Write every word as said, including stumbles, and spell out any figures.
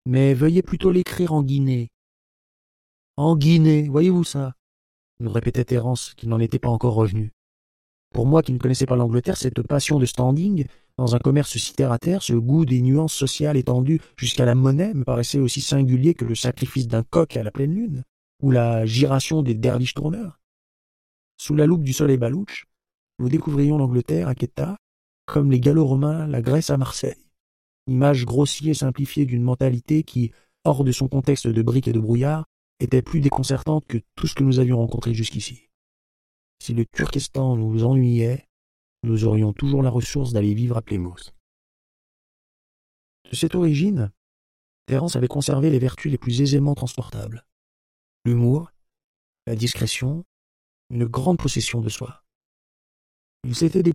Mais veuillez plutôt l'écrire en Guinée. En Guinée, voyez-vous ça? Nous répétait Thérence, qui n'en était pas encore revenu. Pour moi qui ne connaissais pas l'Angleterre, cette passion de standing, dans un commerce si terre à terre, ce goût des nuances sociales étendues jusqu'à la monnaie me paraissait aussi singulier que le sacrifice d'un coq à la pleine lune, ou la giration des derviches tourneurs. Sous la loupe du soleil balouche, nous découvrions l'Angleterre à Quetta, comme les Gallo-Romains la Grèce à Marseille. Image grossie et simplifiée d'une mentalité qui, hors de son contexte de briques et de brouillard, était plus déconcertante que tout ce que nous avions rencontré jusqu'ici. Si le Turkestan nous ennuyait, nous aurions toujours la ressource d'aller vivre à Plymouth. De cette origine, Terence avait conservé les vertus les plus aisément transportables. L'humour, la discrétion, une grande possession de soi. Il s'était